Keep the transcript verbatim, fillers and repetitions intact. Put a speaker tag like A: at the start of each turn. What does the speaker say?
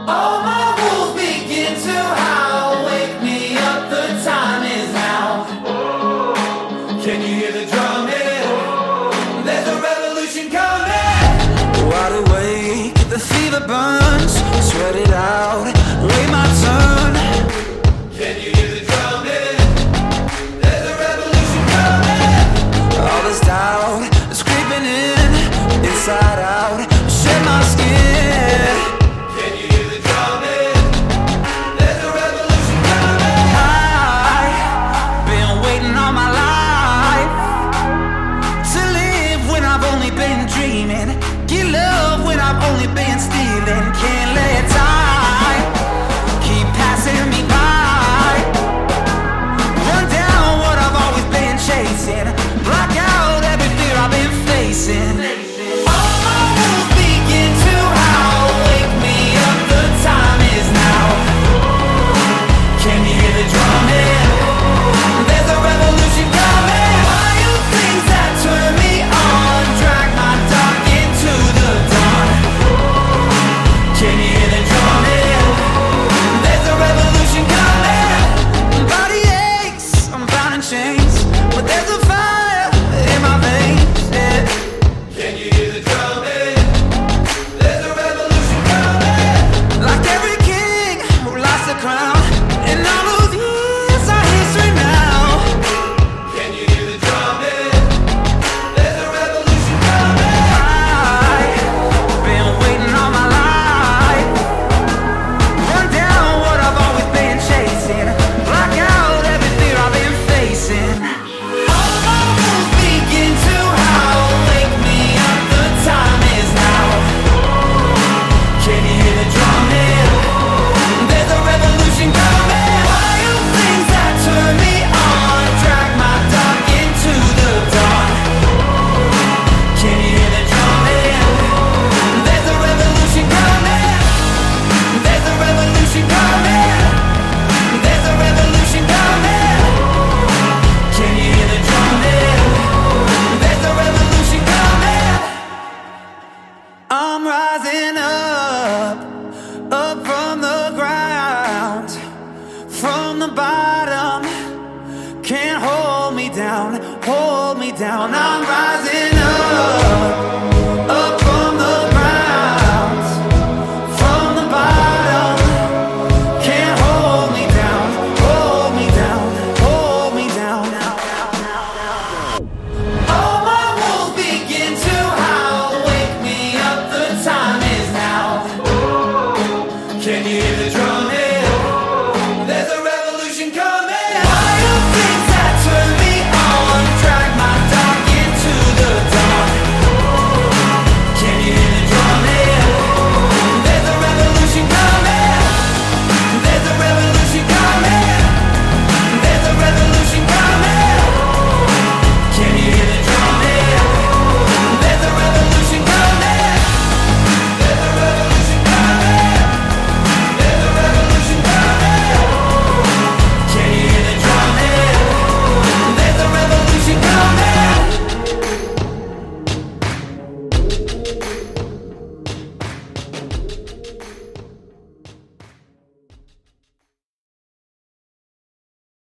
A: All my wolves begin to howl. Wake me up, the time is now. Can you hear the drumming? There's a revolution coming.
B: Wide awake, the fever burns. Sweat it out, wait my turn.
A: Can you hear the drumming? There's a revolution coming.
B: All this doubt is creeping in, inside out, shed my skin.
A: Can you hear the drumming? There's a revolution coming.
B: I've been waiting all my life to live when I've only been dreaming, get love when I've only been stealing. Can't let time keep passing me by, run down what I've always been chasing, block out every fear I've been facing.
A: All my wolves begin to howl. Wake me up, the time is now. Can you hear the drumming? There's a revolution coming. Wild things that turn me on, drag my dark into the dawn. Can you hear the drumming? There's a revolution coming.
B: Body aches, I'm bound in chains, but there's a fire in my veins, yeah.
A: Can you hear the drumming? There's a revolution coming.
B: Like every king who lost the crown, and all those years are history now.
A: Can you hear the drumming? There's a revolution coming.
B: I've been waiting all my life, run down what I've always been chasing, block out every fear I've been facing.
A: All my wolves begin to howl. Wake me up, the time is now. Can you hear the drumming? There's a revolution coming. Wild things that turn me on, drag my dark into the dawn. Can you hear the drumming? There's a revolution coming. There's a revolution coming. There's a revolution coming. Can you hear the drumming? There's a revolution coming.
B: I'm rising up, up from the ground, from the bottom. Can't hold me down, hold me down. I'm rising